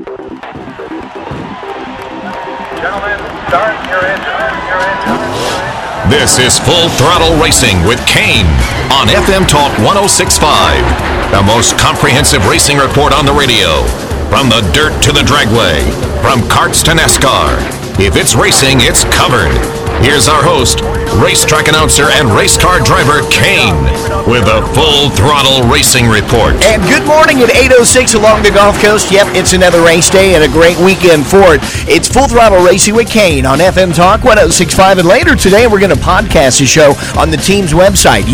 Gentlemen, start your engine. This is Full Throttle Racing with Kane on FM Talk 106.5. The most comprehensive racing report on the radio. From the dirt to the dragway. From karts to NASCAR. If it's racing, it's covered. Here's our host, racetrack announcer and race car driver Kane with a Full Throttle Racing report. And good morning at 8:06 along the Gulf Coast. Yep, it's another race day and a great weekend for it. It's Full Throttle Racing with Kane on FM Talk 106.5. And later today, we're going to podcast the show on the team's website,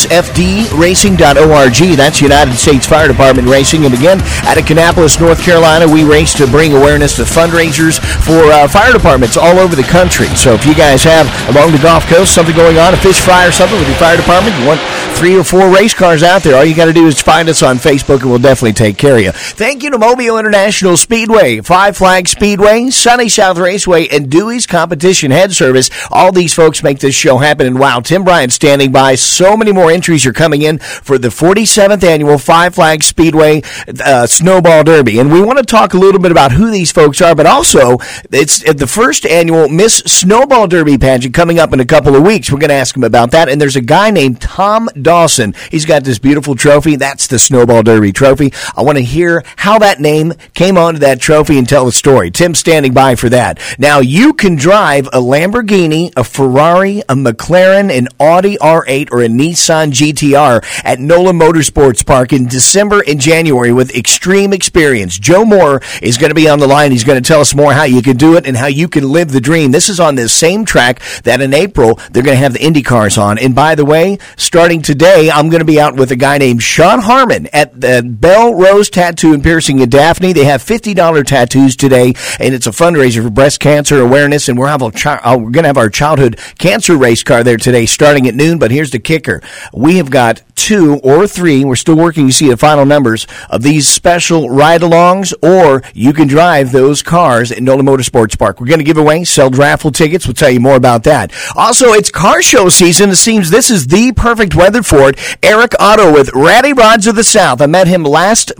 usfdracing.org. That's United States Fire Department Racing. And again, out of Kannapolis, North Carolina, we race to bring awareness to fundraisers for fire departments all over the country. So if you guys have along the Gulf Coast something going on, a fish fry or something with your fire department, you want 3 or 4 race cars out there, all you got to do is find us on Facebook and we'll definitely take care of you. Thank you to Mobile International Speedway, Five Flag Speedway, Sunny South Raceway, and Dewey's Competition Head Service. All these folks make this show happen. And wow, Tim Bryant standing by. So many more entries are coming in for the 47th annual Five Flag Speedway Snowball Derby. And we want to talk a little bit about who these folks are, but also it's the first annual Miss Snowball Derby pageant coming up in a couple of weeks. We're going to ask him about that. And there's a guy named Tom Dawson. He's got this beautiful trophy. That's the Snowball Derby trophy. I want to hear how that name came onto that trophy and tell the story. Tim's standing by for that. Now, you can drive a Lamborghini, a Ferrari, a McLaren, an Audi R8, or a Nissan GTR at NOLA Motorsports Park in December and January with extreme experience. Joe Moore is going to be on the line. He's going to tell us more how you can do it and how you can live the dream. This is on this same track that in April they're going to have the Indy cars on. And by the way, starting today, I'm going to be out with a guy named Sean Harmon at the Belle Rose Tattoo and Piercing in Daphne. They have $50 tattoos today, and it's a fundraiser for breast cancer awareness. And we're going to have our childhood cancer race car there today starting at noon. But here's the kicker. We have got 2 or 3, we're still working to see the final numbers of these special ride-alongs, or you can drive those cars at NOLA Motorsports Park. We're going to give away, sell raffle tickets. We'll tell you more about that. Also, it's car show season. It seems this is the perfect weather for it. Eric Otto with Ratty Rods of the South. I met him last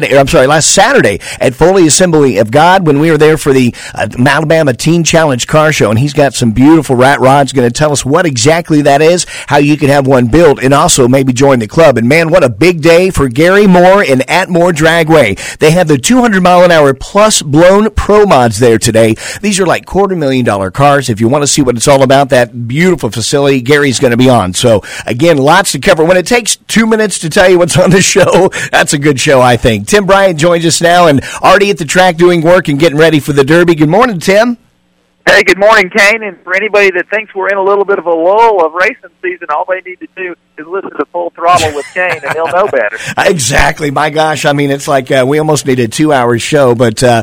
Saturday at Foley Assembly of God when we were there for the Alabama Teen Challenge car show, and he's got some beautiful rat rods. Going to tell us what exactly that is, how you can have one built, and also maybe join the club. And man, what a big day for Gary Moore and Atmore Dragway. They have the 200-mile-an-hour plus blown Pro Mods there today. These are like $250,000 cars. If you want to see what it's all about, that beautiful facility, Gary's going to be on. So again, lots to cover. When it takes 2 minutes to tell you what's on the show, that's a good show, I think. Tim Bryant joins us now and already at the track doing work and getting ready for the Derby. Good morning, Tim. Hey, good morning, Kane. And for anybody that thinks we're in a little bit of a lull of racing season, all they need to do is listen to Full Throttle with Kane, and they'll know better. Exactly. My gosh, I mean, it's like we almost need a 2-hour show. But, I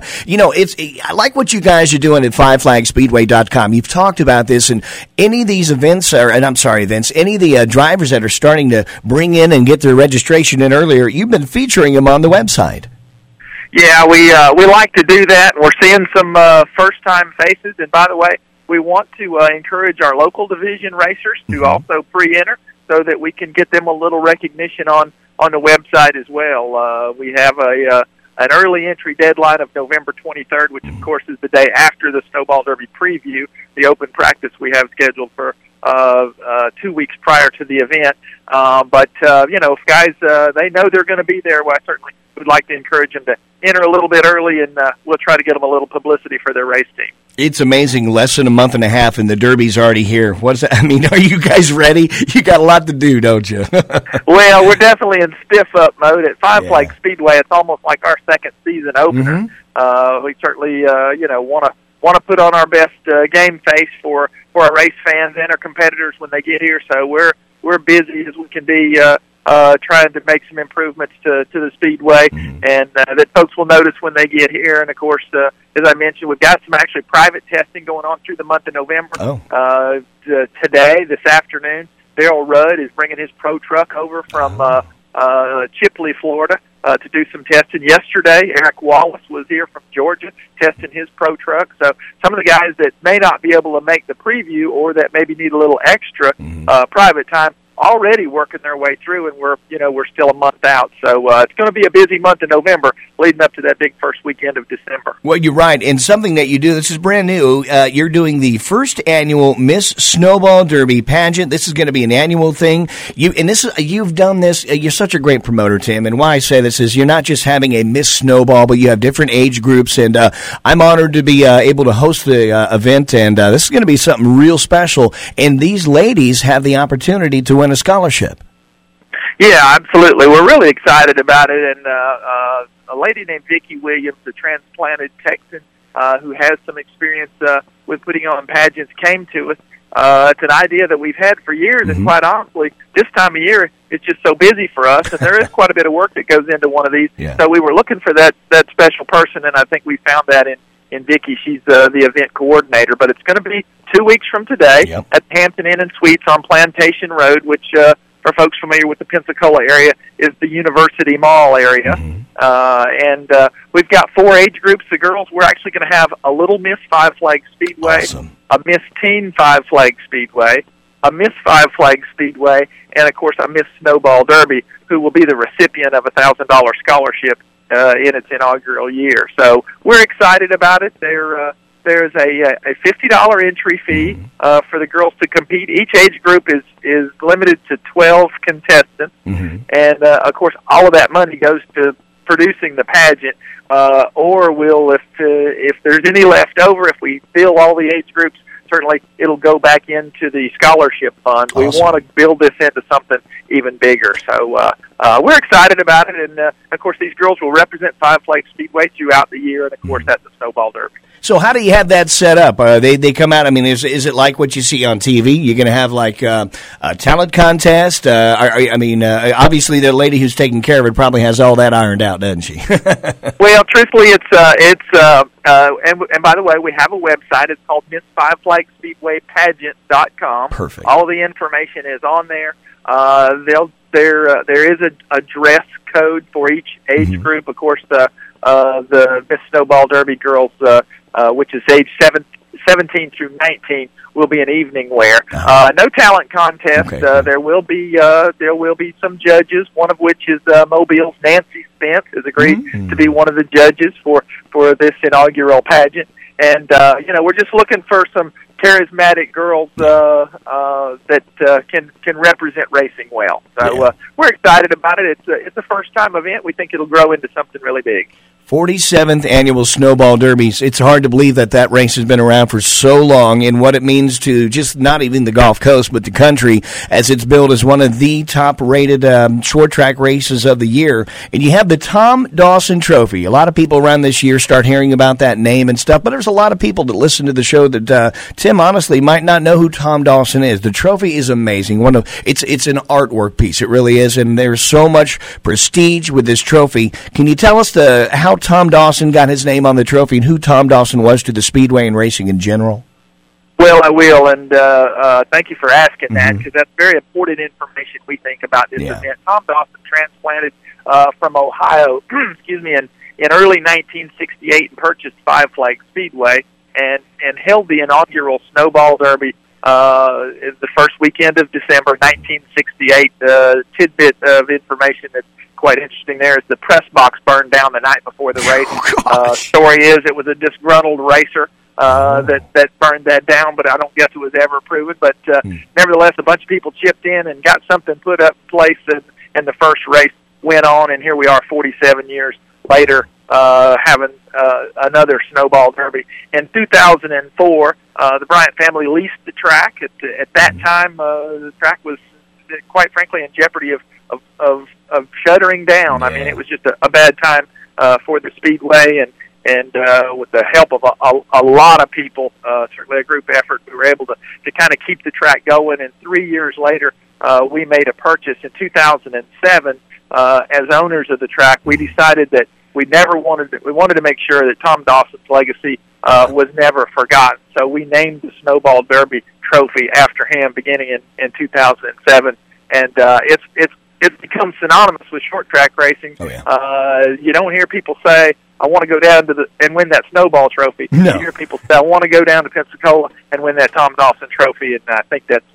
like what you guys are doing at FiveFlagSpeedway.com. You've talked about this, and any of these any of the drivers that are starting to bring in and get their registration in earlier, you've been featuring them on the website. Yeah, we like to do that. We're seeing some first-time faces. And by the way, we want to encourage our local division racers to also pre-enter so that we can get them a little recognition on the website as well. We have an early entry deadline of November 23rd, which, of course, is the day after the Snowball Derby preview, the open practice we have scheduled for 2 weeks prior to the event. But if guys, they know they're going to be there, well, I certainly would like to encourage them to enter a little bit early, and we'll try to get them a little publicity for their race team. It's amazing. Less than a month and a half, and the Derby's already here. What is that? I mean, are you guys ready? You got a lot to do, don't you? Well, we're definitely in stiff-up mode. At Five Flag Speedway, it's almost like our second season opener. We certainly, want to put on our best game face for our race fans and our competitors when they get here. So we're busy as we can be, trying to make some improvements to the Speedway, and that folks will notice when they get here. And, of course, as I mentioned, we've got some actually private testing going on through the month of November. Today, this afternoon, Darrell Rudd is bringing his pro truck over from Chipley, Florida, to do some testing. Yesterday, Eric Wallace was here from Georgia testing his pro truck. So some of the guys that may not be able to make the preview or that maybe need a little extra private time already working their way through, and we're still a month out. So it's going to be a busy month in November leading up to that big first weekend of December. Well, you're right. And something that you do, this is brand new, you're doing the first annual Miss Snowball Derby pageant. This is going to be an annual thing. You've done this. You're such a great promoter, Tim. And why I say this is you're not just having a Miss Snowball, but you have different age groups. And I'm honored to be able to host the event. And this is going to be something real special. And these ladies have the opportunity to win a scholarship. Yeah, absolutely. We're really excited about it. And a lady named Vicki Williams, a transplanted Texan who has some experience with putting on pageants, came to us. It's an idea that we've had for years, and quite honestly, this time of year, it's just so busy for us, and there is quite a bit of work that goes into one of these. Yeah. So we were looking for that special person, and I think we found that in Vicki. She's the event coordinator, but it's going to be 2 weeks from today at the Hampton Inn and Suites on Plantation Road, which for folks familiar with the Pensacola area, is the University Mall area. And we've got 4 age groups. The girls, we're actually going to have a Little Miss Five Flag Speedway, a Miss Teen Five Flag Speedway, a Miss Five Flag Speedway, and, of course, a Miss Snowball Derby, who will be the recipient of a $1,000 scholarship in its inaugural year. So we're excited about it. There's a $50 entry fee for the girls to compete. Each age group is limited to 12 contestants, and of course, all of that money goes to producing the pageant. Or if there's any left over, if we fill all the age groups, certainly it'll go back into the scholarship fund. Awesome. We want to build this into something even bigger. So we're excited about it, and of course, these girls will represent Five Flag Speedway throughout the year, and of course, that's the Snowball Derby. So how do you have that set up? They come out, I mean, is it like what you see on TV? You're going to have like a talent contest? Obviously the lady who's taking care of it probably has all that ironed out, doesn't she? Well, truthfully, and by the way, we have a website. It's called MissFiveFlagSpeedwayPageant.com. Perfect. All the information is on there. There is a dress code for each age group. Of course, the Miss Snowball Derby girls, which is age 17 through 19, will be an evening wear. No talent contest. Okay. There will be some judges. One of which is Mobile's Nancy Spence has agreed to be one of the judges for this inaugural pageant. And we're just looking for some charismatic girls that can represent racing well. So we're excited about it. It's a first time event. We think it'll grow into something really big. 47th Annual Snowball Derbies. It's hard to believe that race has been around for so long, and what it means to just not even the Gulf Coast, but the country, as it's billed as one of the top-rated short track races of the year. And you have the Tom Dawson Trophy. A lot of people around this year start hearing about that name and stuff, but there's a lot of people that listen to the show that, Tim, honestly, might not know who Tom Dawson is. The trophy is amazing. It's an artwork piece. It really is, and there's so much prestige with this trophy. Can you tell us how Tom Dawson got his name on the trophy and who Tom Dawson was to the speedway and racing in general? Well, I will, and thank you for asking that, because that's very important information, we think, about this event. Tom Dawson transplanted from Ohio, in early 1968 and purchased Five Flag Speedway and held the inaugural Snowball Derby the first weekend of December 1968. Tidbit of information that's quite interesting there is the press box burned down the night before the race. Story is it was a disgruntled racer that burned that down, but I don't guess it was ever proven. But nevertheless, a bunch of people chipped in and got something put up in place, and the first race went on, and here we are 47 years later having another Snowball Derby. In 2004, the Bryant family leased the track. At that time, the track was, quite frankly, in jeopardy of shuttering down. Yeah. I mean, it was just a bad time for the Speedway, and with the help of a lot of people, certainly a group effort, we were able to kind of keep the track going. And 3 years later, we made a purchase in 2007 as owners of the track. We decided that we wanted to make sure that Tom Dawson's legacy was never forgotten. So we named the Snowball Derby trophy after him beginning in 2007, and it's become synonymous with short track racing. Oh, yeah. You don't hear people say, I want to go down and win that Snowball Trophy. No. You hear people say, I want to go down to Pensacola and win that Tom Dawson Trophy, and I think that's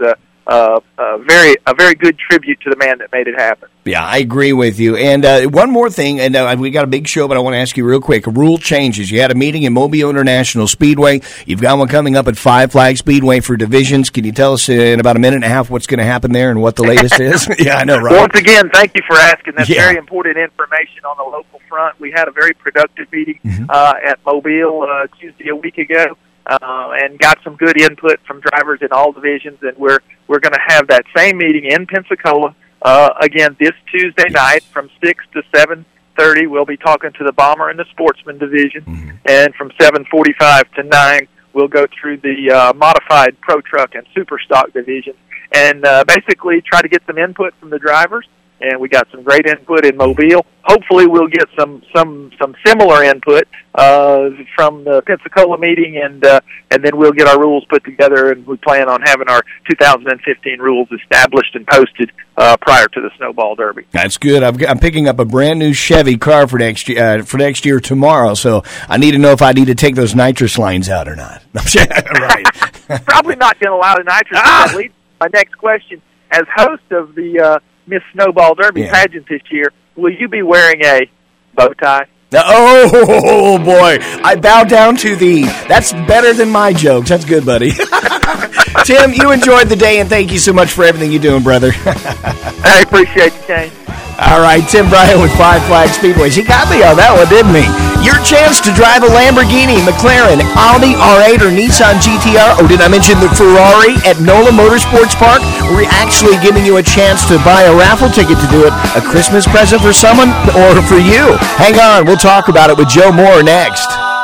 a very good tribute to the man that made it happen. Yeah, I agree with you. And one more thing, and we got a big show, but I want to ask you real quick. Rule changes. You had a meeting in Mobile International Speedway. You've got one coming up at Five Flag Speedway for divisions. Can you tell us in about a minute and a half what's going to happen there and what the latest is? Yeah, I know, right? Once again, thank you for asking. That's very important information on the local front. We had a very productive meeting at Mobile Tuesday a week ago. And got some good input from drivers in all divisions, and we're going to have that same meeting in Pensacola again this Tuesday night from 6 to 7:30. We'll be talking to the Bomber and the Sportsman division, and from 7:45 to 9, we'll go through the modified Pro Truck and Super Stock division, and basically try to get some input from the drivers. And we got some great input in Mobile. Hopefully, we'll get some similar input from the Pensacola meeting, and then we'll get our rules put together. And we plan on having our 2015 rules established and posted prior to the Snowball Derby. That's good. I'm picking up a brand new Chevy car for next year tomorrow. So I need to know if I need to take those nitrous lines out or not. Right. Probably not going to allow the nitrous. That leads to my next question. As host of the Miss Snowball Derby pageant this year, will you be wearing a bow tie? Oh, boy. I bow down to thee. That's better than my jokes. That's good, buddy. Tim, you enjoyed the day, and thank you so much for everything you're doing, brother. I appreciate you, Kane. All right, Tim Bryan with Five Flag Speedways. He got me on that one, didn't he? Your chance to drive a Lamborghini, McLaren, Audi R8, or Nissan GTR. Oh, did I mention the Ferrari at NOLA Motorsports Park? We're actually giving you a chance to buy a raffle ticket to do it. A Christmas present for someone or for you. Hang on, we'll talk about it with Joe Moore next.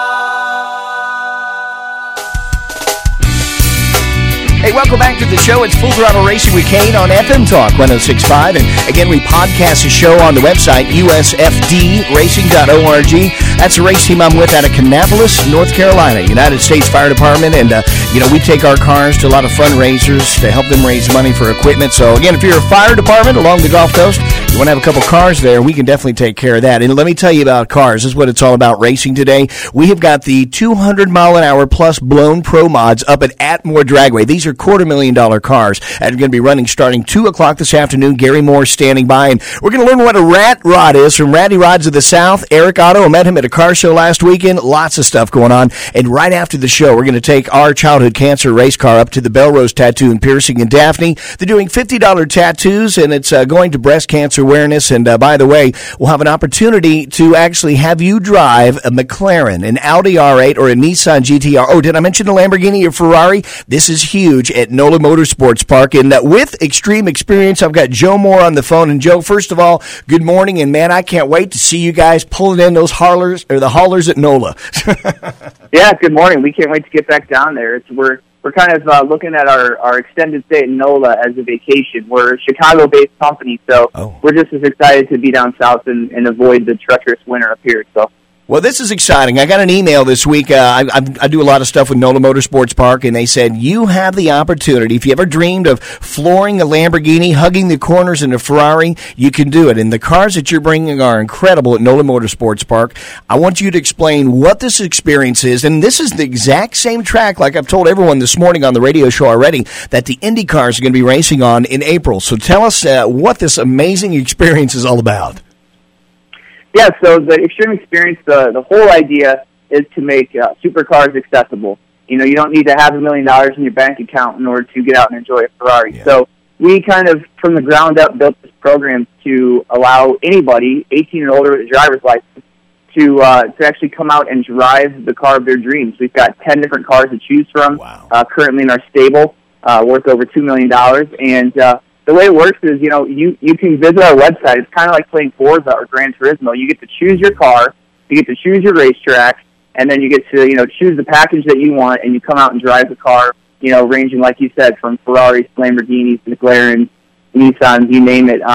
Hey, welcome back to the show. It's Full Throttle Racing with Kane on FM Talk 106.5. And again, we podcast the show on the website, usfdracing.org. That's a race team I'm with out of Kannapolis, North Carolina, United States Fire Department. And, we take our cars to a lot of fundraisers to help them raise money for equipment. So, again, if you're a fire department along the Gulf Coast, you want to have a couple cars there, we can definitely take care of that. And let me tell you about cars. This is what it's all about racing today. We have got the 200-mile-an-hour plus blown Pro Mods up at Atmore Dragway. These are $250,000 cars that are going to be running starting 2 o'clock this afternoon. Gary Moore standing by, and we're going to learn what a rat rod is from Ratty Rods of the South. Eric Otto, I met him at a car show last weekend. Lots of stuff going on. And right after the show, we're going to take our childhood cancer race car up to the Belrose Tattoo and Piercing in Daphne. They're doing $50 tattoos, and it's going to breast cancer awareness. And by the way, we'll have an opportunity to actually have you drive a McLaren, an Audi R8, or a Nissan GTR. Oh, did I mention a Lamborghini or Ferrari? This is huge at NOLA Motorsports Park. And with Extreme Experience, I've got Joe Moore on the phone. And Joe, first of all, good morning. And man, I can't wait to see you guys pulling in those haulers or the haulers at NOLA. Yeah, good morning. We can't wait to get back down there. We're kind of looking at our extended stay in NOLA as a vacation. We're a Chicago-based company, so we're just as excited to be down south and avoid the treacherous winter up here. So. Well, this is exciting. I got an email this week. I do a lot of stuff with NOLA Motorsports Park, and they said, you have the opportunity. If you ever dreamed of flooring a Lamborghini, hugging the corners in a Ferrari, you can do it. And the cars that you're bringing are incredible at NOLA Motorsports Park. I want you to explain what this experience is. And this is the exact same track, like I've told everyone this morning on the radio show already, that the Indy cars are going to be racing on in April. So tell us what this amazing experience is all about. Yeah, so the Extreme Experience, the whole idea is to make supercars accessible. You know, you don't need to have $1 million in your bank account in order to get out and enjoy a Ferrari. Yeah. So we kind of, from the ground up, built this program to allow anybody, 18 and older with a driver's license, to actually come out and drive the car of their dreams. We've got 10 different cars to choose from currently in our stable, worth over $2 million. And the way it works is, you can visit our website. It's kind of like playing Forza or Gran Turismo. You get to choose your car, you get to choose your racetrack, and then you get to, choose the package that you want, and you come out and drive the car, ranging, like you said, from Ferraris, Lamborghinis, McLarens, Nissans, you name it.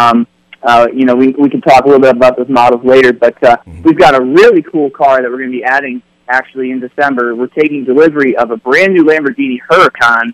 We can talk a little bit about those models later, but we've got a really cool car that we're going to be adding actually in December. We're taking delivery of a brand new Lamborghini Huracan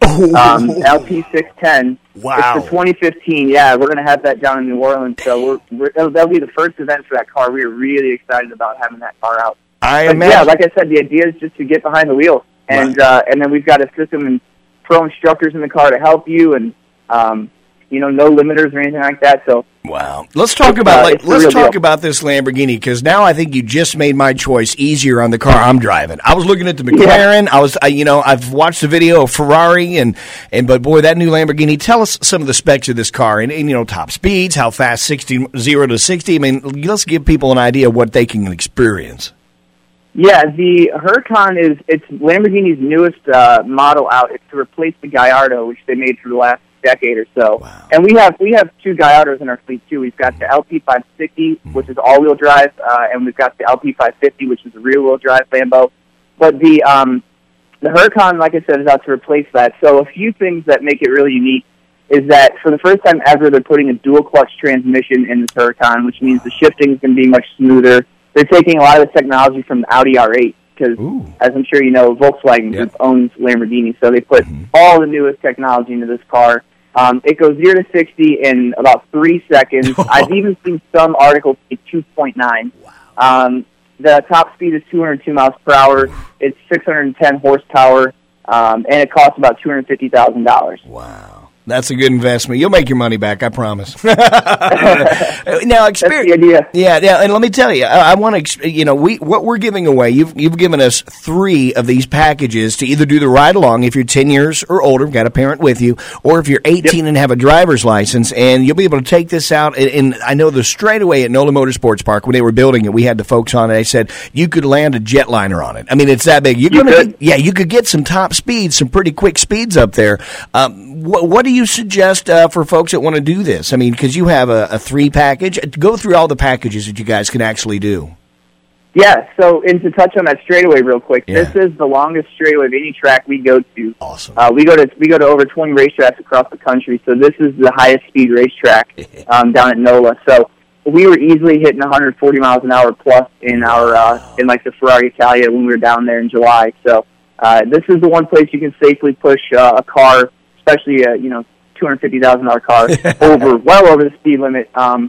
LP610. Wow. It's for 2015. Yeah, we're going to have that down in New Orleans. So that'll be the first event for that car. We are really excited about having that car out. Yeah, like I said, the idea is just to get behind the wheel. And then we've got a system and pro instructors in the car to help you. And No limiters or anything like that. So wow, let's talk about about this Lamborghini, because now I think you just made my choice easier on the car I'm driving. I was looking at the McLaren. Yeah. I've watched the video of Ferrari but boy, that new Lamborghini. Tell us some of the specs of this car and top speeds, how fast 0 to 60. I mean, let's give people an idea of what they can experience. Yeah, the Huracan it's Lamborghini's newest model out. It's to replace the Gallardo, which they made for the last decade or so. Wow. And we have 2 Gallardos in our fleet too. We've got the LP560, which is all-wheel drive, and we've got the LP550, which is a rear-wheel drive Lambo. But the Huracan, like I said, is out to replace that. So a few things that make it really unique is that for the first time ever, they're putting a dual-clutch transmission in this Huracan, which means the shifting is going to be much smoother. They're taking a lot of the technology from the Audi R8 because, as I'm sure you know, Volkswagen Group owns Lamborghini, so they put all the newest technology into this car. It goes 0 to 60 in about 3 seconds. I've even seen some articles say 2.9. Wow. The top speed is 202 miles per hour. It's 610 horsepower, and it costs about $250,000. Wow. That's a good investment. You'll make your money back, I promise. Now, That's the idea. Yeah, and let me tell you, I want to, what we're giving away. You've given us 3 of these packages to either do the ride along if you're 10 years or older, got a parent with you, or if you're 18 and have a driver's license, and you'll be able to take this out. And I know the straightaway at NOLA Motorsports Park when they were building it, we had the folks on it. They said you could land a jetliner on it. I mean, it's that big. You could get some top speeds, some pretty quick speeds up there. What do you suggest for folks that want to do this? I mean, because you have a 3 package. Go through all the packages that you guys can actually do. Yeah, so and to touch on that straightaway real quick, this is the longest straightaway of any track we go to. Awesome. We go to over 20 racetracks across the country, so this is the highest speed racetrack down at NOLA. So we were easily hitting 140 miles an hour plus in our in like the Ferrari Italia when we were down there in July. So this is the one place you can safely push a car, especially a $250,000 car well over the speed limit.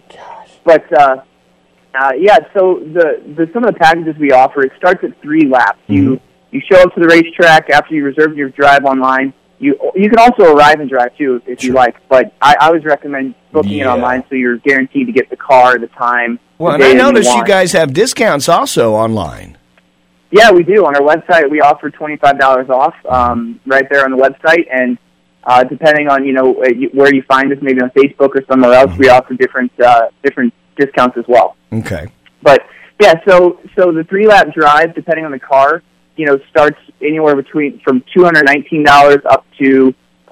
So the some of the packages we offer, it starts at 3 laps. You show up to the racetrack after you reserve your drive online. You can also arrive and drive too if you like, but I always recommend booking it online so you're guaranteed to get the car, the time. Well, and I noticed you guys have discounts also online. Yeah, we do. On our website, we offer $25 off right there on the website, and depending on where you find us, maybe on Facebook or somewhere else, we offer different discounts as well. Okay. But yeah, so the 3-lap drive, depending on the car, starts anywhere from $219 up to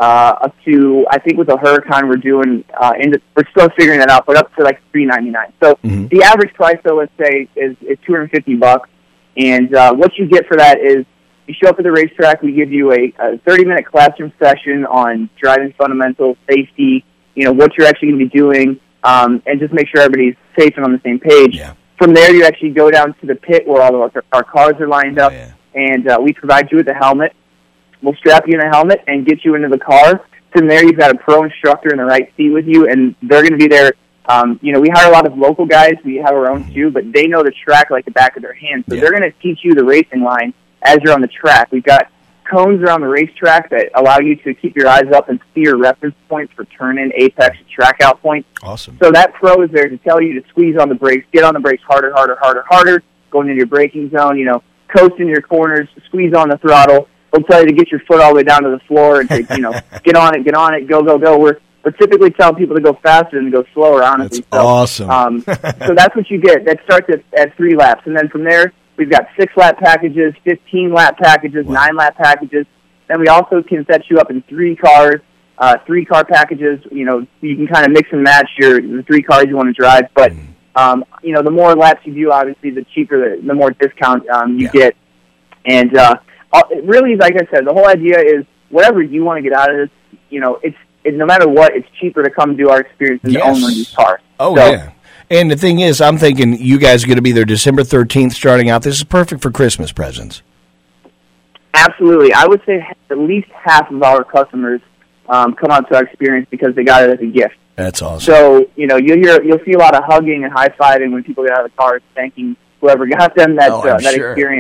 I think with the Huracan we're doing we're still figuring that out, but up to like $399. So the average price, though, let's say is $250, and what you get for that is you show up at the racetrack. We give you a 30-minute classroom session on driving fundamentals, safety, what you're actually going to be doing, and just make sure everybody's safe and on the same page. Yeah. From there, you actually go down to the pit where all of our cars are lined up, and we provide you with a helmet. We'll strap you in a helmet and get you into the car. From there, you've got a pro instructor in the right seat with you, and they're going to be there. We hire a lot of local guys. We have our own too, but they know the track like the back of their hand, so they're going to teach you the racing line as you're on the track. We've got cones around the racetrack that allow you to keep your eyes up and see your reference points for turn-in, apex, and track-out points. Awesome. So that pro is there to tell you to squeeze on the brakes, get on the brakes harder, going into your braking zone, coast in your corners, squeeze on the throttle. They'll tell you to get your foot all the way down to the floor and to, get on it, go. We're typically telling people to go faster than to go slower, honestly. That's awesome. So that's what you get. That starts at 3 laps. And then from there, we've got 6-lap packages, 15-lap packages, 9-lap packages. Then we also can set you up in 3 cars, 3-car packages. You can kind of mix and match the 3 cars you want to drive. But, the more laps you do, obviously, the cheaper, the more discount you get. And really, like I said, the whole idea is whatever you want to get out of this, no matter what, it's cheaper to come do our experience than to own one of these cars. Oh, yeah. And the thing is, I'm thinking you guys are going to be there December 13th starting out. This is perfect for Christmas presents. Absolutely. I would say at least half of our customers come out to our experience because they got it as a gift. That's awesome. So, you'll see a lot of hugging and high-fiving when people get out of the cars, thanking whoever got them that experience.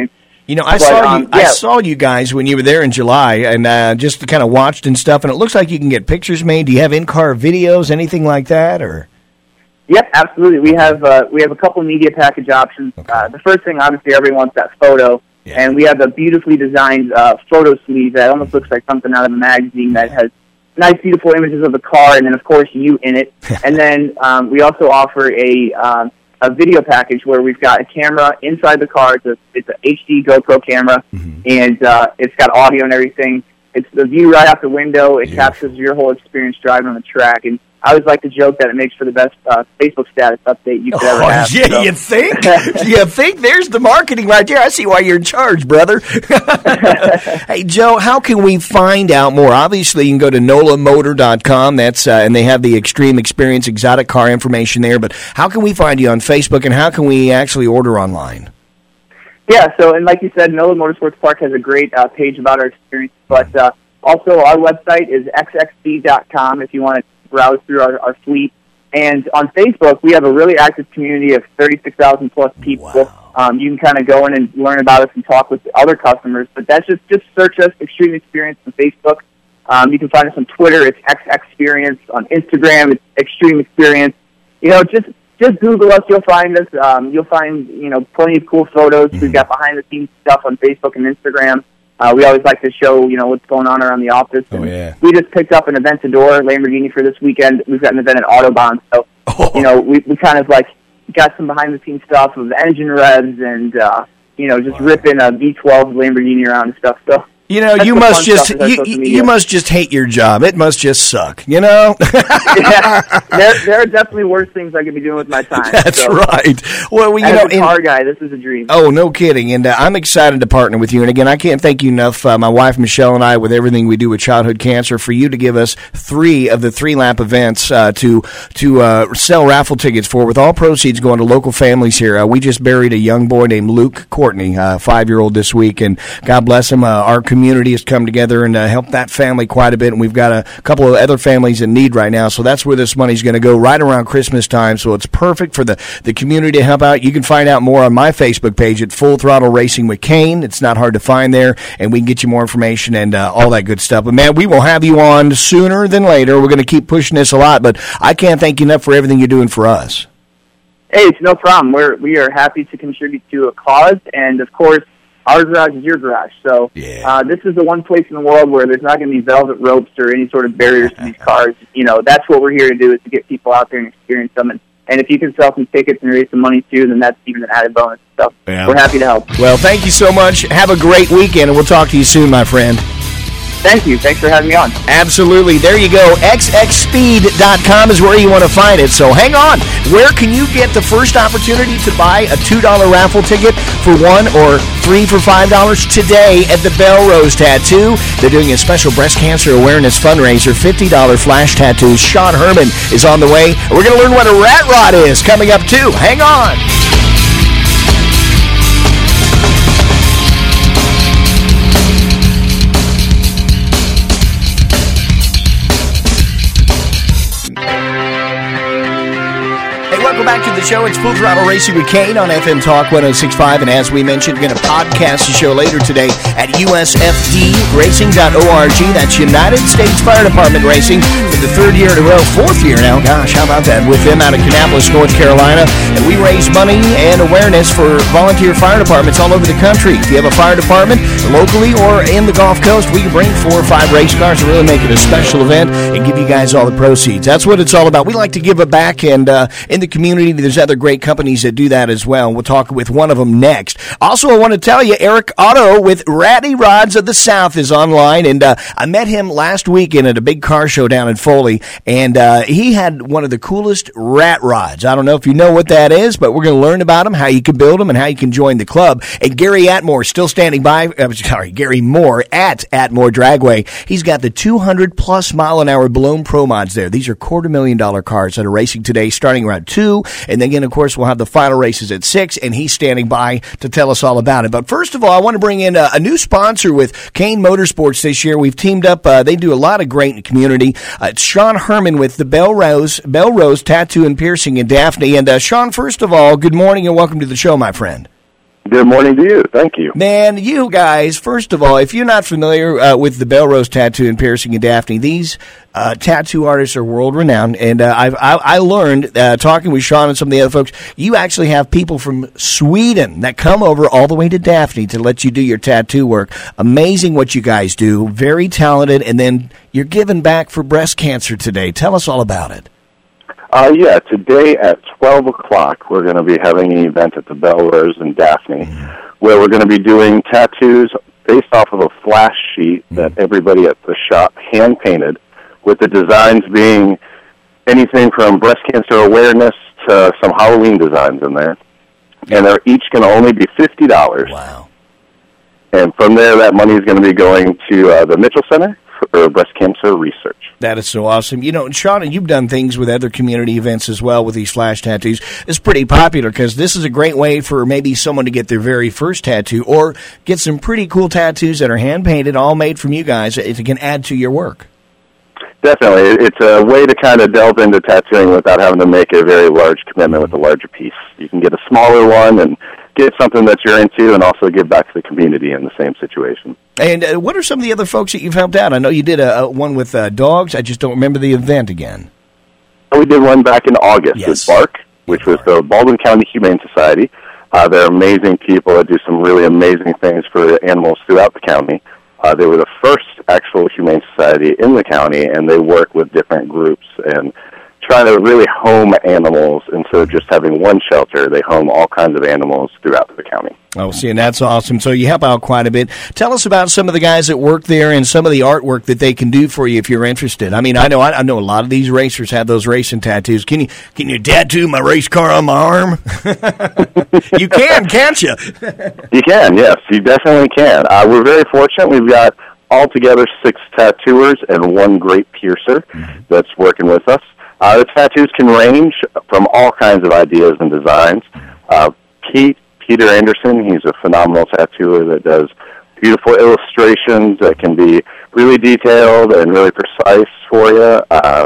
You know, I saw you guys when you were there in July, and just kind of watched and stuff. And it looks like you can get pictures made. Do you have in-car videos, anything like that, or? Yep, absolutely. We have a couple media package options. Okay. The first thing, obviously, everyone wants that photo, and we have a beautifully designed photo sleeve that almost looks like something out of a magazine that has nice, beautiful images of the car, and then, of course, you in it. And then we also offer a video package where we've got a camera inside the car. It's a HD GoPro camera, and it's got audio and everything. It's the view right out the window. It captures your whole experience driving on the track. And I always like to joke that it makes for the best Facebook status update you could ever have. Yeah, so. You think? You think? There's the marketing right there. I see why you're in charge, brother. Hey, Joe, how can we find out more? Obviously, you can go to nolamotor.com. That's and they have the Extreme Experience exotic car information there. But how can we find you on Facebook, and how can we actually order online? Yeah, so, and like you said, NOLA Motorsports Park has a great page about our experience. But also, our website is xxc.com if you want to browse through our fleet. And on Facebook, we have a really active community of 36,000 plus people. Wow. You can kind of go in and learn about us and talk with other customers. But that's just search us, Extreme Experience, on Facebook. You can find us on Twitter. It's XXperience. On Instagram, it's Extreme Experience. You know, just Google us. You'll find us. You'll find, plenty of cool photos. We've got behind-the-scenes stuff on Facebook and Instagram. We always like to show, what's going on around the office. And we just picked up an Aventador Lamborghini for this weekend. We've got an event at Autobahn. So, we kind of got some behind-the-scenes stuff of engine revs and, just ripping a V12 Lamborghini around and stuff. So. You must just hate your job. It must just suck, Yeah, there are definitely worse things I could be doing with my time. That's right. Well, as a car guy, this is a dream. Oh, no kidding. And I'm excited to partner with you. And again, I can't thank you enough, my wife Michelle and I, with everything we do with childhood cancer, for you to give us 3 of the 3-lap events to sell raffle tickets for, with all proceeds going to local families here. We just buried a young boy named Luke Courtney, 5-year-old this week, and God bless him. Our community has come together and helped that family quite a bit, and we've got a couple of other families in need right now, so that's where this money's going to go, right around Christmas time, so it's perfect for the community to help out. You can find out more on my Facebook page at Full Throttle Racing with Kane. It's not hard to find there, and we can get you more information and all that good stuff. But, man, we will have you on sooner than later. We're going to keep pushing this a lot, but I can't thank you enough for everything you're doing for us. Hey, it's no problem. We are happy to contribute to a cause, and, of course, our garage is your garage. So this is the one place in the world where there's not going to be velvet ropes or any sort of barriers to these cars. That's what we're here to do, is to get people out there and experience them. And if you can sell some tickets and raise some money, too, then that's even an added bonus. So we're happy to help. Well, thank you so much. Have a great weekend, and we'll talk to you soon, my friend. Thank you. Thanks for having me on. Absolutely. There you go. xxspeed.com is where you want to find it. So hang on. Where can you get the first opportunity to buy a $2 raffle ticket for 1 or 3 for $5 today at the Belrose Tattoo? They're doing a special breast cancer awareness fundraiser, $50 flash tattoos. Sean Herman is on the way. We're going to learn what a rat rod is coming up, too. Hang on. Welcome back to the show. It's Full Throttle Racing with Kane on FM Talk 106.5. And as we mentioned, we're going to podcast the show later today at usfdracing.org. That's United States Fire Department Racing for the 3rd year in a row, 4th year now. Gosh, how about that? With them out of Kannapolis, North Carolina. And we raise money and awareness for volunteer fire departments all over the country. If you have a fire department locally or in the Gulf Coast, we can bring 4 or 5 race cars and really make it a special event and give you guys all the proceeds. That's what it's all about. We like to give it back, and in the community, there's other great companies that do that as well. We'll talk with one of them next. Also, I want to tell you, Eric Otto with Ratty Rods of the South is online, and I met him last weekend at a big car show down in Foley, and he had one of the coolest rat rods. I don't know if you know what that is, but we're going to learn about them, how you can build them, and how you can join the club. And Gary Atmore still standing by. Gary Moore at Atmore Dragway. He's got the 200-plus mile-an-hour Blown Pro Mods there. These are $250,000 cars that are racing today, starting around 2. And then again, of course, we'll have the final races at 6, and he's standing by to tell us all about it. But first of all, I want to bring in a new sponsor with Kane Motorsports this year. We've teamed up. They do a lot of great in the community. It's Sean Herman with the Belrose Tattoo and Piercing in Daphne. And Sean, first of all, good morning and welcome to the show, my friend. Good morning to you. Thank you. Man, you guys, first of all, if you're not familiar with the Belrose Tattoo and Piercing in Daphne, these tattoo artists are world-renowned, and I learned, talking with Sean and some of the other folks, you actually have people from Sweden that come over all the way to Daphne to let you do your tattoo work. Amazing what you guys do. Very talented, and then you're giving back for breast cancer today. Tell us all about it. Yeah, today at 12 o'clock, we're going to be having an event at the Belrose in Daphne, where we're going to be doing tattoos based off of a flash sheet that everybody at the shop hand-painted, with the designs being anything from breast cancer awareness to some Halloween designs in there. And they're each going to only be $50. Wow. And from there, that money is going to be going to the Mitchell Center for breast cancer research. That is so awesome. You know, Sean, you've done things with other community events as well with these flash tattoos. It's pretty popular because this is a great way for maybe someone to get their very first tattoo or get some pretty cool tattoos that are hand-painted, all made from you guys, if it can add to your work. Definitely. It's a way to kind of delve into tattooing without having to make a very large commitment with a larger piece. You can get a smaller one and get something that you're into and also give back to the community in the same situation. And what are some of the other folks that you've helped out? I know you did one with dogs. I just don't remember the event again. We did one back in August with BARC, which was the Baldwin County Humane Society. They're amazing people that do some really amazing things for animals throughout the county. They were the first actual humane society in the county, and they work with different groups and try to really home animals instead of just having one shelter. They home all kinds of animals throughout the county. Oh, see, and that's awesome. So you help out quite a bit. Tell us about some of the guys that work there and some of the artwork that they can do for you if you're interested. I mean, I know a lot of these racers have those racing tattoos. Can you tattoo my race car on my arm? You can, can't you? You can, yes. You definitely can. We're very fortunate. We've got altogether 6 tattooers and 1 great piercer that's working with us. The tattoos can range from all kinds of ideas and designs. Peter Anderson, he's a phenomenal tattooer that does beautiful illustrations that can be really detailed and really precise for you.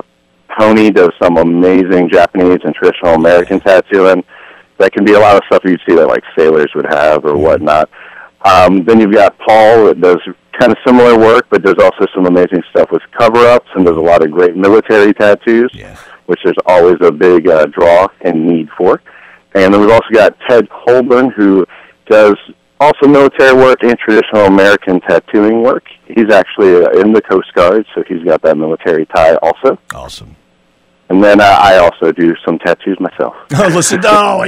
Tony does some amazing Japanese and traditional American tattooing that can be a lot of stuff you'd see that like sailors would have or whatnot. Then you've got Paul that does kind of similar work, but does also some amazing stuff with cover-ups and does a lot of great military tattoos, which there's always a big draw and need for. And then we've also got Ted Colburn, who does also military work and traditional American tattooing work. He's actually in the Coast Guard, so he's got that military tie also. Awesome. And then I also do some tattoos myself. Listen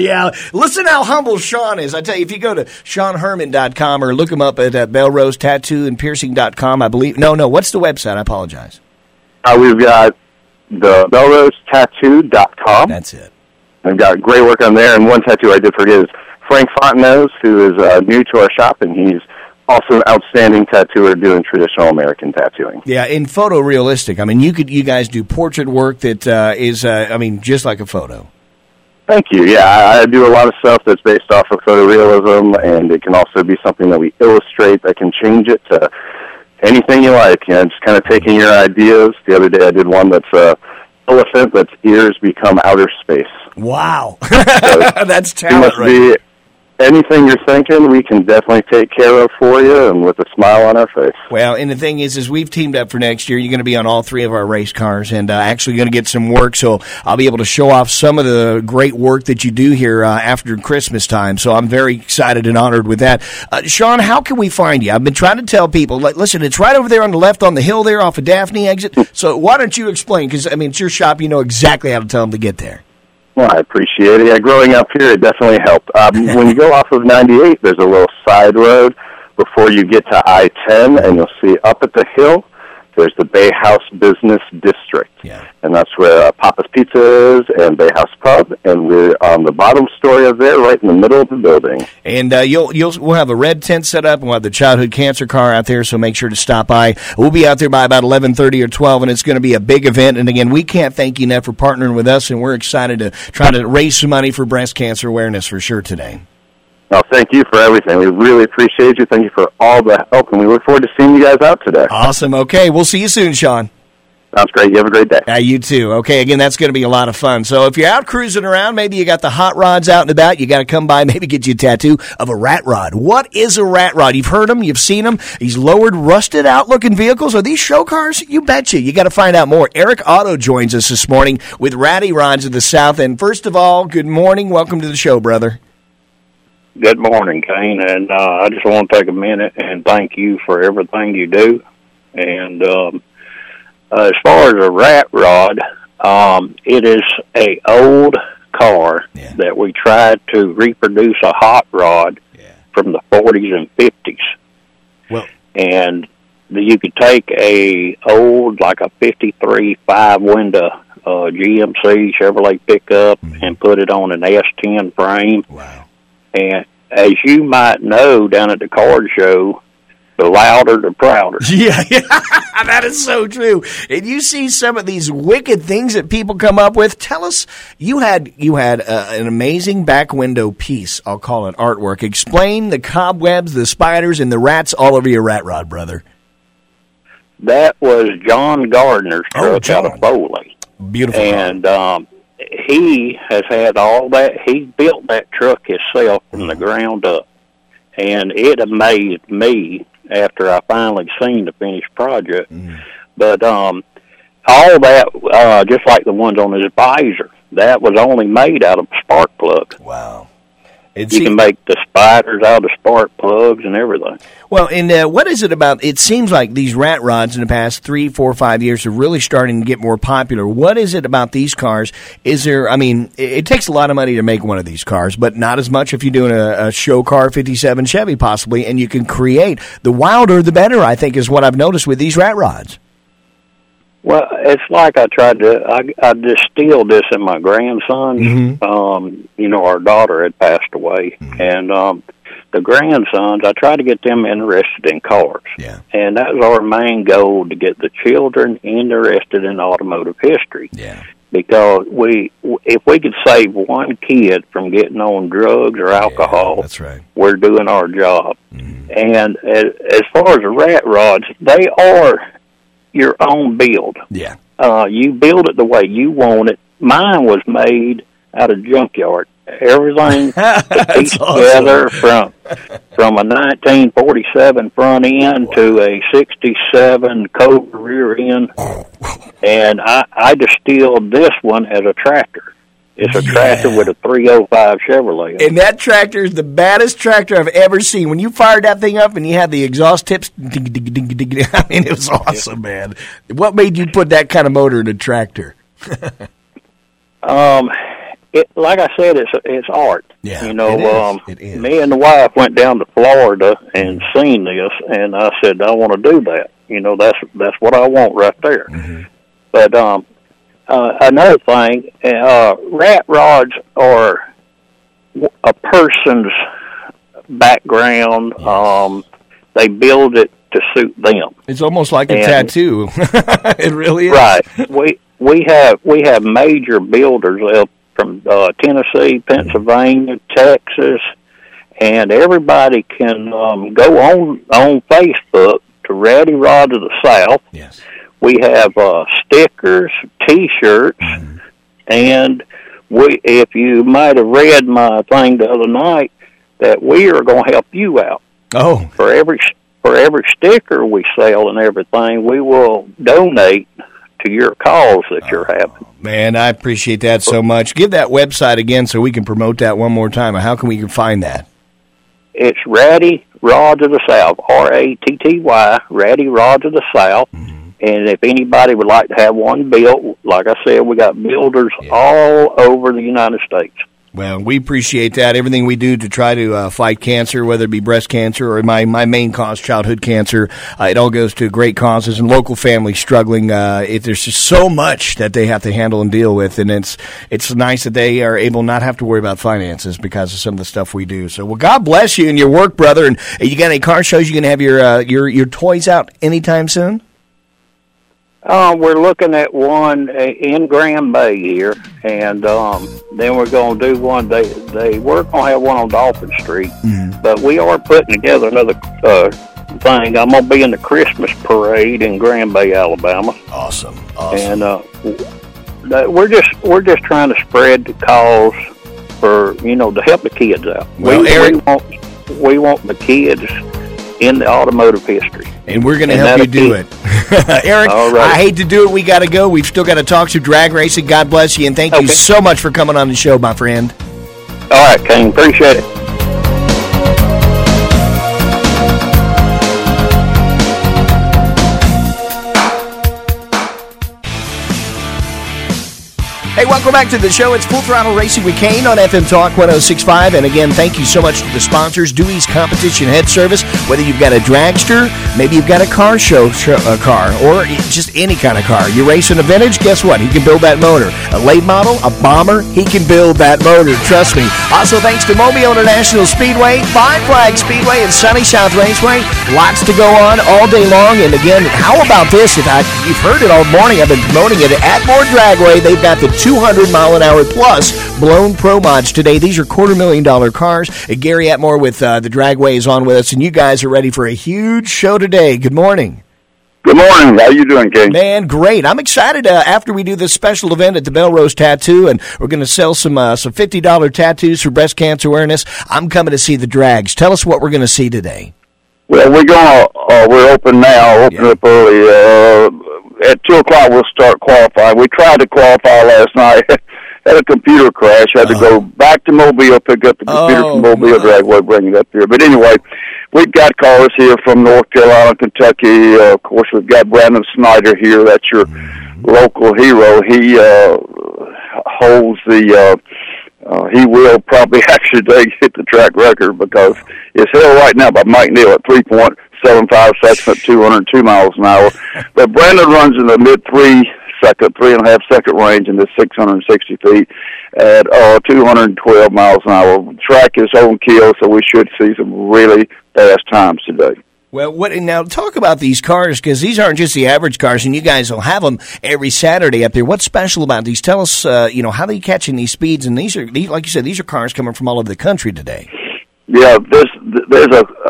how humble Sean is. I tell you, if you go to SeanHerman.com or look him up at Belrose Tattoo and Piercing.com, I believe. No, what's the website? I apologize. We've got the BelroseTattoo.com. That's it. We've got great work on there. And one tattoo I did forget is Frank Fontenot, who is new to our shop, and he's also an outstanding tattooer doing traditional American tattooing. Yeah, in photorealistic. I mean, you guys do portrait work that is, just like a photo. Thank you. Yeah, I do a lot of stuff that's based off of photorealism, and it can also be something that we illustrate that can change it to anything you like. You know, just kind of taking your ideas. The other day I did one that's an elephant that's ears become outer space. Wow. So that's talent, right? Anything you're thinking, we can definitely take care of for you and with a smile on our face. Well, and the thing is we've teamed up for next year. You're going to be on all 3 of our race cars and actually going to get some work, so I'll be able to show off some of the great work that you do here after Christmas time, so I'm very excited and honored with that. Sean, how can we find you? I've been trying to tell people, listen, it's right over there on the left on the hill there off of Daphne exit, so why don't you explain, because, it's your shop, you know exactly how to tell them to get there. Well, I appreciate it. Yeah, growing up here, it definitely helped. When you go off of 98, there's a little side road before you get to I-10, and you'll see up at the hill, there's the Bay House Business District. Yeah. And that's where Papa's Pizza is and Bay House Pub, and we're on the bottom story of there, right in the middle of the building. And we'll have a red tent set up, and we'll have the childhood cancer car out there, so make sure to stop by. We'll be out there by about 11:30 or 12, and it's going to be a big event. And again, we can't thank you enough for partnering with us, and we're excited to try to raise some money for breast cancer awareness for sure today. Well, thank you for everything. We really appreciate you. Thank you for all the help, and we look forward to seeing you guys out today. Awesome. Okay, we'll see you soon, Sean. Sounds great. You have a great day. You too. Okay, again, that's going to be a lot of fun. So if you're out cruising around, maybe you got the hot rods out and about, you got to come by, maybe get you a tattoo of a rat rod. What is a rat rod? You've heard them, you've seen them. These lowered, rusted out looking vehicles. Are these show cars? You betcha. You got to find out more. Eric Otto joins us this morning with Ratty Rods of the South. And first of all, good morning. Welcome to the show, brother. Good morning, Kane, and I just want to take a minute and thank you for everything you do. And as far as a rat rod, it is a old car that we tried to reproduce a hot rod from the 40s and 50s. Well, and you could take a old, like a 53 5-window GMC Chevrolet pickup and put it on an S10 frame. Wow. And as you might know, down at the card show, the louder, the prouder. Yeah, that is so true. And you see some of these wicked things that people come up with. Tell us, you had an amazing back window piece, I'll call it artwork. Explain the cobwebs, the spiders, and the rats all over your rat rod, brother. That was John Gardner's truck out of Foley. Beautiful. And he has had all that. He built that truck himself from the ground up. And it amazed me after I finally seen the finished project. But all that, just like the ones on his visor, that was only made out of a spark plug. Wow. You can make the spiders out of spark plugs and everything. Well, and what is it about, it seems like these rat rods in the past 3, 4, 5 years are really starting to get more popular. What is it about these cars? Is there, I mean, it takes a lot of money to make one of these cars, but not as much if you're doing a show car 57 Chevy possibly, and you can create, the wilder the better, I think, is what I've noticed with these rat rods. Well, it's like I distilled this in my grandson. Our daughter had passed away, and the grandsons, I tried to get them interested in cars. Yeah. And that was our main goal, to get the children interested in automotive history. Yeah. Because if we could save one kid from getting on drugs or alcohol, that's right, we're doing our job. And as far as the rat rods, they are your own build. Yeah. You build it the way you want it. Mine was made out of junkyard. Everything pieced together from a 1947 front end to a 67 Cobra rear end. And I distilled this one as a tractor. It's a tractor with a 305 Chevrolet. And that tractor is the baddest tractor I've ever seen. When you fired that thing up and you had the exhaust tips, I mean, it was awesome, man. What made you put that kind of motor in a tractor? Like I said, it's art. Yeah, it is. Me and the wife went down to Florida and seen this, and I said, I want to do that. That's what I want right there. But another thing, rat rods are a person's background. They build it to suit them. It's almost like a tattoo. It really is. Right. We have major builders from Tennessee, Pennsylvania, Texas, and everybody can go on Facebook to Ratty Rods of the South. Yes. We have stickers, T-shirts, and if you might have read my thing the other night, that we are going to help you out. Oh. For every sticker we sell and everything, we will donate to your cause that you're having. Man, I appreciate that so much. Give that website again so we can promote that one more time. How can we find that? It's Ratty Rods of the South, Ratty, Ratty Rods of the South. And if anybody would like to have one built, like I said, we got builders all over the United States. Well, we appreciate that. Everything we do to try to fight cancer, whether it be breast cancer or my main cause, childhood cancer, it all goes to great causes and local families struggling. There's just so much that they have to handle and deal with, and it's nice that they are able not have to worry about finances because of some of the stuff we do. So, well, God bless you and your work, brother. And you got any car shows? You going to have your toys out anytime soon? We're looking at one in Grand Bay here, and then we're going to do one. They were going to have one on Dolphin Street, but we are putting together another thing. I'm going to be in the Christmas parade in Grand Bay, Alabama. Awesome. And we're just trying to spread the cause for, to help the kids out. Well, Eric, we want the kids in the automotive history. And we're going to help you do it. Eric, I hate to do it. We got to go. We've still got to talk some drag racing. God bless you, and thank you so much for coming on the show, my friend. All right, Kane. Appreciate it. Hey, welcome back to the show. It's Full Throttle Racing with Kane on FM Talk 106.5. And again, thank you so much to the sponsors, Dewey's Competition Head Service. Whether you've got a dragster, maybe you've got a car car, or just any kind of car. You're racing a vintage, guess what? He can build that motor. A late model, a bomber, he can build that motor. Trust me. Also, thanks to Mobile International Speedway, Five Flag Speedway, and Sunny South Raceway. Lots to go on all day long. And again, how about this? You've heard it all morning. I've been promoting it at Atmore Dragway. They've got the 200-mile-an-hour plus blown Pro Mods today. These are $250,000 cars. Gary Atmore with the Dragway is on with us, and you guys are ready for a huge show today. Good morning. Good morning. How you doing, King? Man, great. I'm excited after we do this special event at the Belrose Tattoo, and we're going to sell some $50 tattoos for breast cancer awareness. I'm coming to see the drags. Tell us what we're going to see today. Well, we're open now, up early. At 2 o'clock, we'll start qualifying. We tried to qualify last night. Had a computer crash. Had to go back to Mobile, pick up the computer from Mobile Dragway, bring it up here. But anyway, we've got cars here from North Carolina, Kentucky. Of course, we've got Brandon Snyder here. That's your local hero. He holds the... he will probably actually hit the track record because it's held right now by Mike Neal at 3.75 seconds at 202 miles an hour. But Brandon runs in the mid 3.5 second range in the 660 feet at 212 miles an hour. The track is on kill, so we should see some really fast times today. Well, now talk about these cars, because these aren't just the average cars, and you guys will have them every Saturday up there. What's special about these? Tell us, how are they catching these speeds? And these, like you said, these are cars coming from all over the country today. Yeah, there's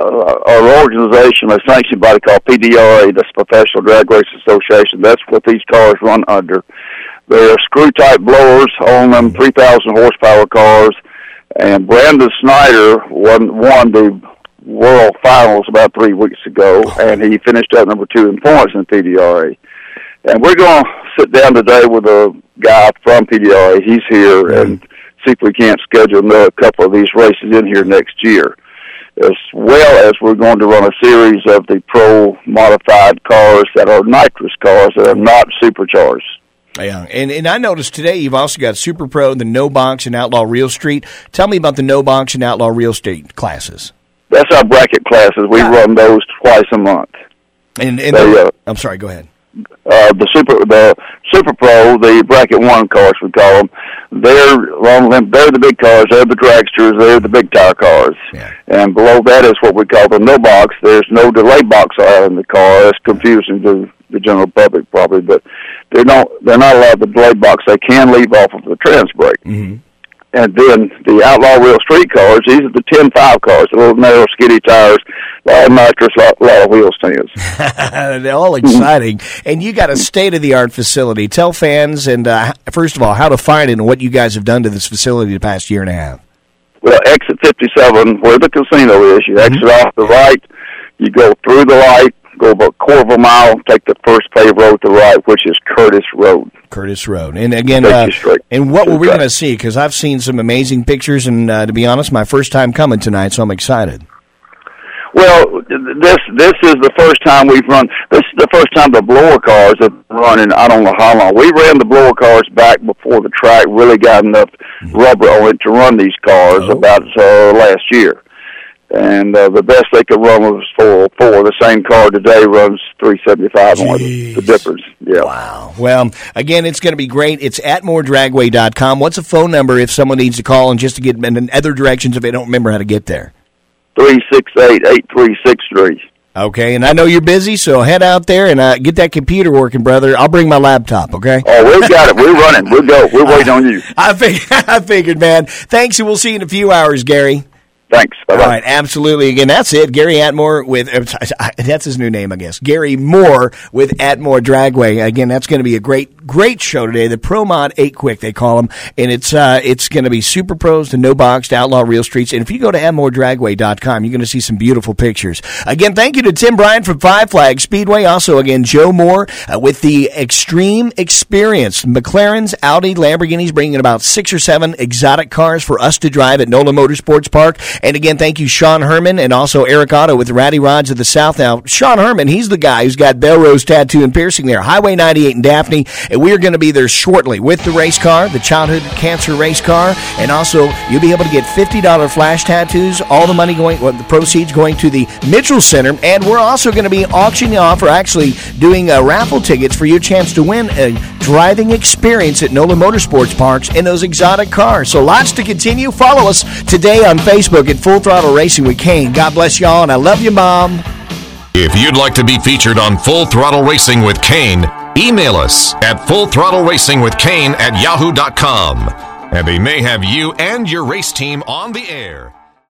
an organization, a sanctioned body called PDRA, that's Professional Drag Race Association. That's what these cars run under. They're screw-type blowers on them, 3,000 horsepower cars. And Brandon Snyder won the World Finals about 3 weeks ago, and he finished at number 2 in points in PDRA. And we're going to sit down today with a guy from PDRA. He's here, and see if we can't schedule another couple of these races in here next year, as well as we're going to run a series of the pro modified cars that are nitrous cars that are not supercharged. Yeah, and I noticed today you've also got Super Pro, the No Box, and Outlaw Real Street. Tell me about the No Box and Outlaw Real Street classes. That's our bracket classes. We run those twice a month. And I'm sorry, go ahead. The Super Pro, the bracket 1 cars we call them, they're the big cars. They're the dragsters. They're the big tire cars. Yeah. And below that is what we call the no box. There's no delay box in the car. It's confusing to the general public probably, but they're not allowed the delay box. They can leave off of the trans brake. Mm-hmm. And then the Outlaw Real Street cars, these are the 10.5 cars, the little narrow, skinny tires, a lot of nitrous, a lot of wheel stands. They're all exciting. And you got a state-of-the-art facility. Tell fans, and first of all, how to find it and what you guys have done to this facility the past year and a half. Well, exit 57, where the casino is, you exit off the right, you go through the light, go about a quarter of a mile, take the first paved road to the right, which is Curtis Road. Curtis Road. And again, and what were we going to see? Because I've seen some amazing pictures, and to be honest, my first time coming tonight, so I'm excited. Well, this is the first time we've run. This is the first time the blower cars have run in I don't know how long. We ran the blower cars back before the track really got enough rubber on it to run these cars about last year. And the best they could run was 404. The same car today runs 375 on it. The difference. Yeah. Wow. Well, again, it's going to be great. It's atmoredragway.com. What's a phone number if someone needs to call and just to get in other directions if they don't remember how to get there? 368-8363. Okay, and I know you're busy, so head out there and get that computer working, brother. I'll bring my laptop, okay? Oh, we've got it. We're running. We'll go. We're waiting on you. I figured, man. Thanks, and we'll see you in a few hours, Gary. Thanks. Bye-bye. All right, absolutely. Again, that's it. Gary Atmore with, that's his new name, I guess. Gary Moore with Atmore Dragway. Again, that's going to be a great show today. The Pro Mod 8 Quick, they call them. And it's going to be Super Pros to No Box to Outlaw Real Streets. And if you go to AtmoreDragway.com, you're going to see some beautiful pictures. Again, thank you to Tim Bryant from Five Flags Speedway. Also, again, Joe Moore with the Extreme Experience. McLarens, Audi, Lamborghinis, bringing about 6 or 7 exotic cars for us to drive at NOLA Motorsports Park. And again, thank you, Sean Herman, and also Eric Otto with the Ratty Rods of the South. Now, Sean Herman, he's the guy who's got Belrose Tattoo and Piercing there, Highway 98 in Daphne, and we are going to be there shortly with the race car, the childhood cancer race car, and also you'll be able to get $50 flash tattoos, all the money going, the proceeds going to the Mitchell Center, and we're also going to be auctioning off, or actually doing raffle tickets for your chance to win a driving experience at NOLA Motorsports Parks in those exotic cars. So lots to continue. Follow us today on Facebook at Full Throttle Racing with Kane. God bless y'all, and I love you, Mom. If you'd like to be featured on Full Throttle Racing with Kane, email us at fullthrottleracingwithkane@yahoo.com. And they may have you and your race team on the air.